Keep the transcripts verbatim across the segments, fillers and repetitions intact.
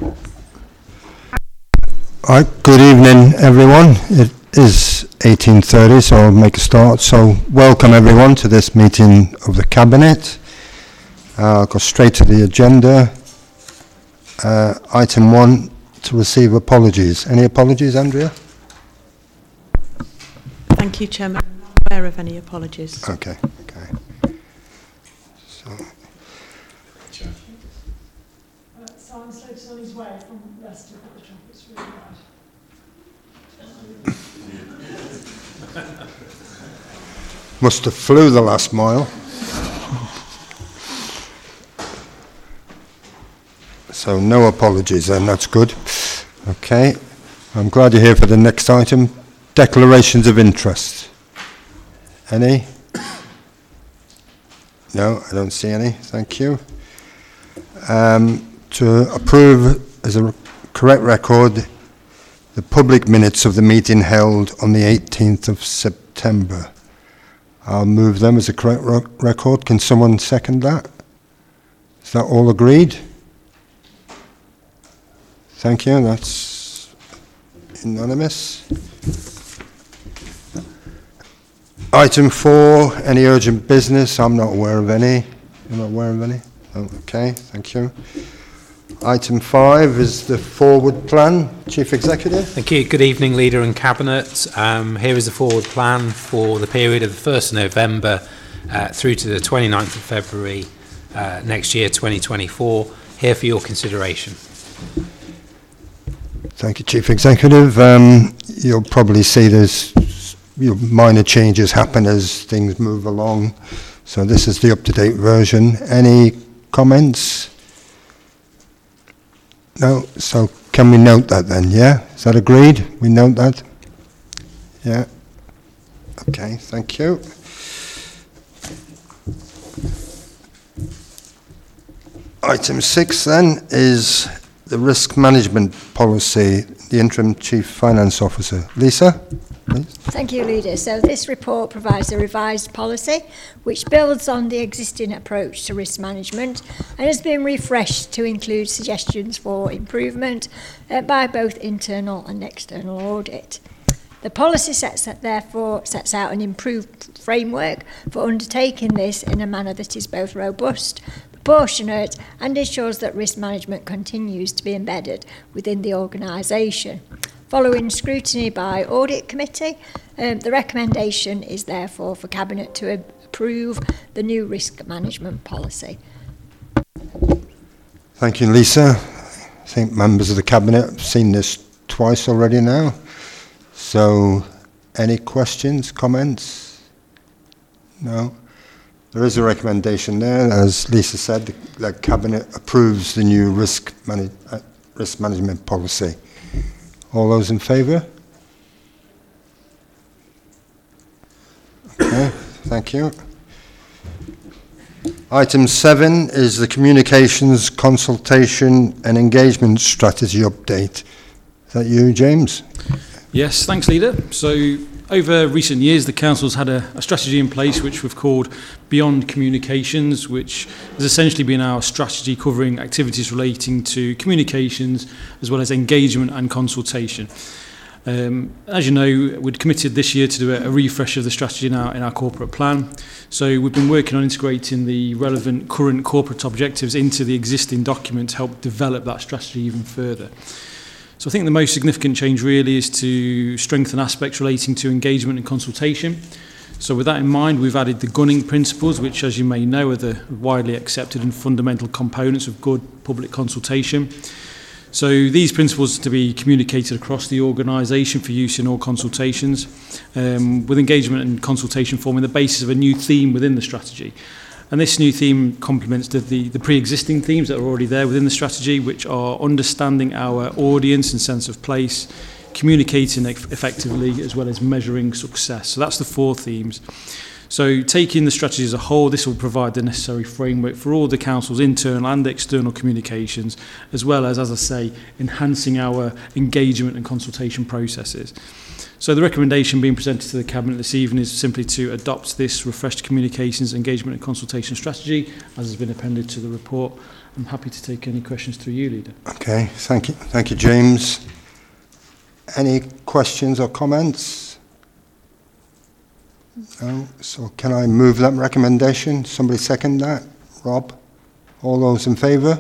All right, good evening, everyone. It is eighteen thirty, so I'll make a start. So welcome, everyone, to this meeting of the Cabinet. Uh, I'll go straight to the agenda. Uh, item one, to receive apologies. Any apologies, Andrea? Thank you, Chairman. I'm not aware of any apologies. Okay, okay. So, Uh, Simon Slater's on his way from Leicester, but the traffic's really bad. must have flew the last mile. So no apologies then, that's good. Okay, I'm glad you're here for the next item. Declarations of interest. Any? No, I don't see any, thank you. Um, to approve as a correct record the public minutes of the meeting held on the eighteenth of September. I'll move them as a correct re- record. Can someone second that? Is that all agreed? Thank you, that's unanimous. Item four, any urgent business? I'm not aware of any. You're not aware of any? Oh, okay, thank you. Item five is the forward plan. Chief Executive. Thank you. Good evening, Leader and Cabinet. Um, here is the forward plan for the period of the first of November uh, through to the twenty-ninth of February uh, next year, twenty twenty-four. Here for your consideration. Thank you, Chief Executive. Um, you'll probably see there's you know, minor changes happen as things move along. So this is the up-to-date version. Any comments? No? So can we note that then, yeah? Is that agreed? We note that? Yeah? Okay, thank you. Item six then is the risk management policy, the interim chief finance officer. Lisa, please. Thank you, Leader. So this report provides a revised policy which builds on the existing approach to risk management and has been refreshed to include suggestions for improvement uh, by both internal and external audit. The policy sets that, therefore sets out an improved framework for undertaking this in a manner that is both robust, proportionate and ensures that risk management continues to be embedded within the organisation. Following scrutiny by Audit Committee, um, the recommendation is therefore for Cabinet to approve the new risk management policy. Thank you, Lisa. I think members of the Cabinet have seen this twice already now. So, any questions, comments? No? There is a recommendation there. As Lisa said, the, the Cabinet approves the new risk, manage, uh, risk management policy. All those in favour? Okay, thank you. Item seven is the communications, consultation and engagement strategy update. Is that you, James? Yes, thanks, Leader. So over recent years, the Council's had a, a strategy in place which we've called Beyond Communications, which has essentially been our strategy covering activities relating to communications as well as engagement and consultation. Um, as you know, we'd committed this year to do a, a refresh of the strategy in our, in our corporate plan. So we've been working on integrating the relevant current corporate objectives into the existing document to help develop that strategy even further. So I think the most significant change really is to strengthen aspects relating to engagement and consultation. So with that in mind, we've added the gunning principles, which, as you may know, are the widely accepted and fundamental components of good public consultation. So these principles are to be communicated across the organisation for use in all consultations, um, with engagement and consultation forming the basis of a new theme within the strategy. And this new theme complements the, the, the pre-existing themes that are already there within the strategy, which are understanding our audience and sense of place, communicating effectively, as well as measuring success. So that's the four themes. So taking the strategy as a whole, this will provide the necessary framework for all the Council's internal and external communications, as well as, as I say, enhancing our engagement and consultation processes. So the recommendation being presented to the Cabinet this evening is simply to adopt this refreshed communications, engagement and consultation strategy, as has been appended to the report, I'm happy to take any questions through you, Leader. Okay, thank you. Thank you, James. Any questions or comments? No? So can I move that recommendation? Somebody second that? Rob? All those in favour?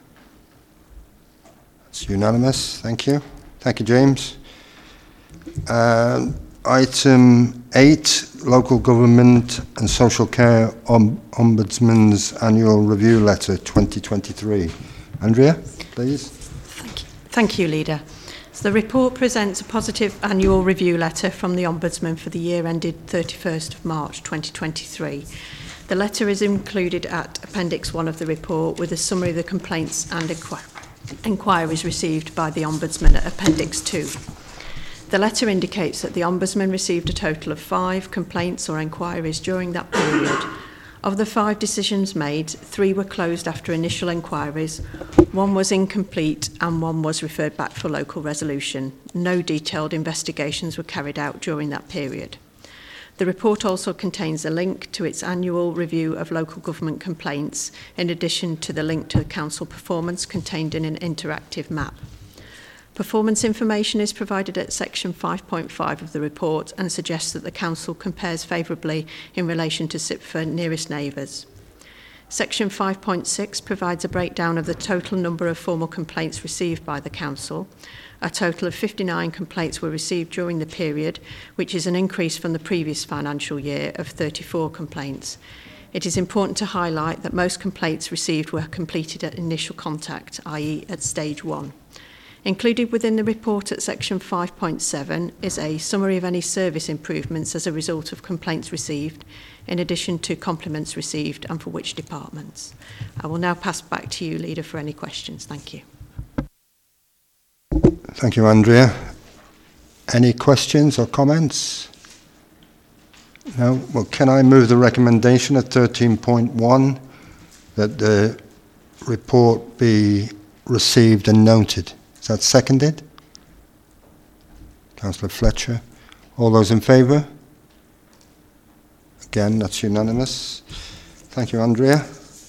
It's unanimous. Thank you. Thank you, James. Uh, item eight, Local Government and Social Care Om- Ombudsman's Annual Review Letter twenty twenty-three. Andrea, please. Thank you. Thank you, Leader. So the report presents a positive annual review letter from the Ombudsman for the year ended thirty-first of March twenty twenty-three. The letter is included at Appendix one of the report with a summary of the complaints and inqu- inquiries received by the Ombudsman at Appendix two. The letter indicates that the Ombudsman received a total of five complaints or inquiries during that period. Of the five decisions made, three were closed after initial inquiries, one was incomplete and one was referred back for local resolution. No detailed investigations were carried out during that period. The report also contains a link to its annual review of local government complaints, in addition to the link to the council performance contained in an interactive map. Performance information is provided at section five point five of the report and suggests that the council compares favourably in relation to S I P for nearest neighbours. Section five point six provides a breakdown of the total number of formal complaints received by the council. A total of fifty-nine complaints were received during the period, which is an increase from the previous financial year of thirty-four complaints. It is important to highlight that most complaints received were completed at initial contact, that is at stage one. Included within the report at section five point seven is a summary of any service improvements as a result of complaints received, in addition to compliments received and for which departments. I will now pass back to you, Leader, for any questions. Thank you. Thank you, Andrea. Any questions or comments? No? Well, can I move the recommendation at thirteen point one that the report be received and noted? Is that seconded? Councillor Fletcher. All those in favour? Again, that's unanimous. Thank you, Andrea.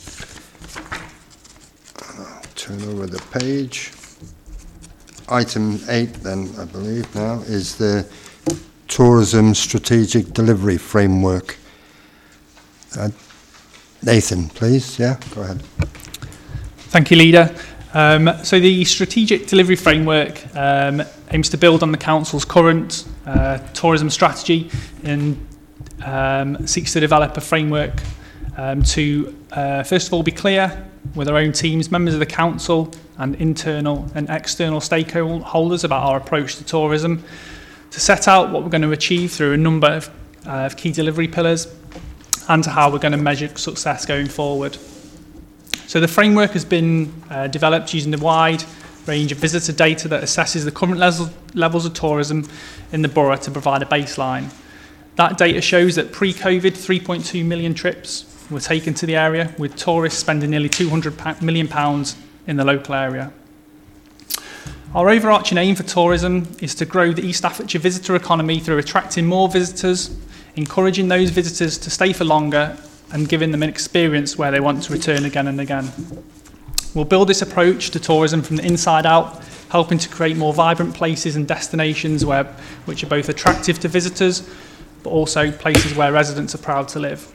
I'll turn over the page. Item eight, then, I believe now, is the Tourism Strategic Delivery Framework. Uh, Nathan, please. Yeah, go ahead. Thank you, Leader. Um, so the Strategic Delivery Framework um, aims to build on the Council's current uh, tourism strategy and um, seeks to develop a framework um, to, uh, first of all, be clear with our own teams, members of the Council and internal and external stakeholders about our approach to tourism, to set out what we're going to achieve through a number of, uh, of key delivery pillars and to how we're going to measure success going forward. So the framework has been uh, developed using a wide range of visitor data that assesses the current le- levels of tourism in the borough to provide a baseline. That data shows that pre-COVID, three point two million trips were taken to the area, with tourists spending nearly two hundred million pounds in the local area. Our overarching aim for tourism is to grow the East Staffordshire visitor economy through attracting more visitors, encouraging those visitors to stay for longer and giving them an experience where they want to return again and again. We'll build this approach to tourism from the inside out, helping to create more vibrant places and destinations where, which are both attractive to visitors, but also places where residents are proud to live.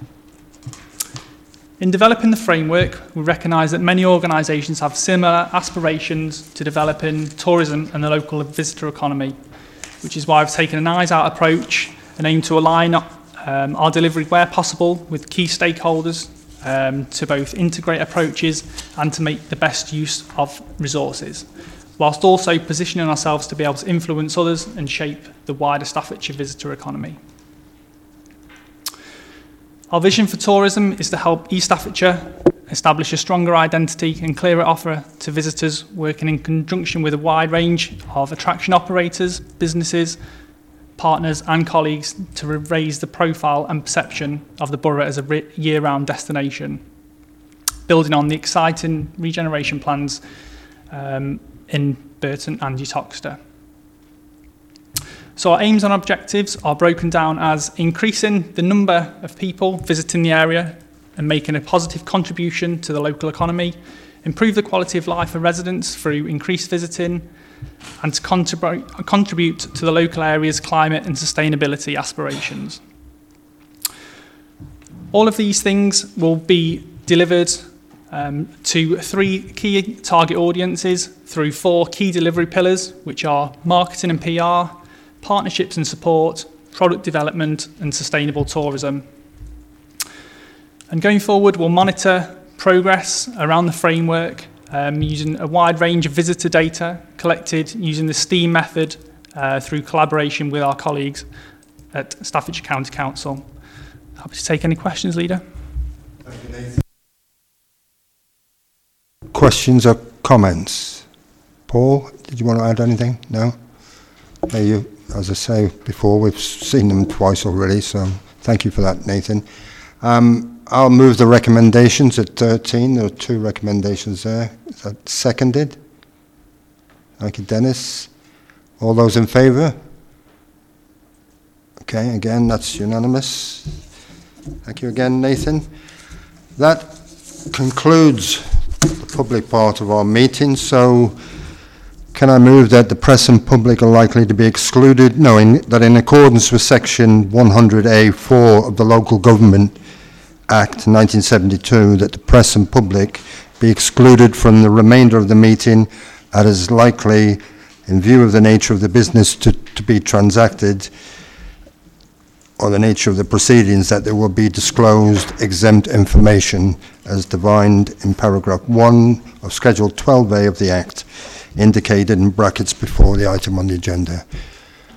In developing the framework, we recognise that many organisations have similar aspirations to developing tourism and the local visitor economy, which is why I've taken an eyes-out approach and aim to align um, our delivery where possible with key stakeholders um, to both integrate approaches and to make the best use of resources, whilst also positioning ourselves to be able to influence others and shape the wider Staffordshire visitor economy. Our vision for tourism is to help East Staffordshire establish a stronger identity and clearer offer to visitors, working in conjunction with a wide range of attraction operators, businesses, partners and colleagues to raise the profile and perception of the borough as a year-round destination, building on the exciting regeneration plans um, in Burton and Uttoxeter. So our aims and objectives are broken down as increasing the number of people visiting the area and making a positive contribution to the local economy, improve the quality of life for residents through increased visiting, and to contribute, contribute to the local area's climate and sustainability aspirations. All of these things will be delivered um, to three key target audiences through four key delivery pillars, which are marketing and P R, partnerships and support, product development, and sustainable tourism. And going forward, we'll monitor progress around the framework um, using a wide range of visitor data collected using the STEAM method uh, through collaboration with our colleagues at Staffordshire County Council. Happy to take any questions, Leader. Thank you, Nathan. Questions or comments? Paul, did you want to add anything? No? Hey, you, as I say before, we've seen them twice already, so thank you for that, Nathan. Um, I'll move the recommendations at thirteen. There are two recommendations there. Is that seconded? Thank you, Dennis. All those in favour? Okay, again, that's unanimous. Thank you again, Nathan. That concludes the public part of our meeting, so can I move that the press and public are likely to be excluded, knowing that in accordance with section one hundred A four of the Local Government Act nineteen seventy-two, that the press and public be excluded from the remainder of the meeting, as is likely, in view of the nature of the business to, to be transacted, or the nature of the proceedings, that there will be disclosed exempt information as defined in paragraph one of Schedule twelve A of the Act, indicated in brackets before the item on the agenda.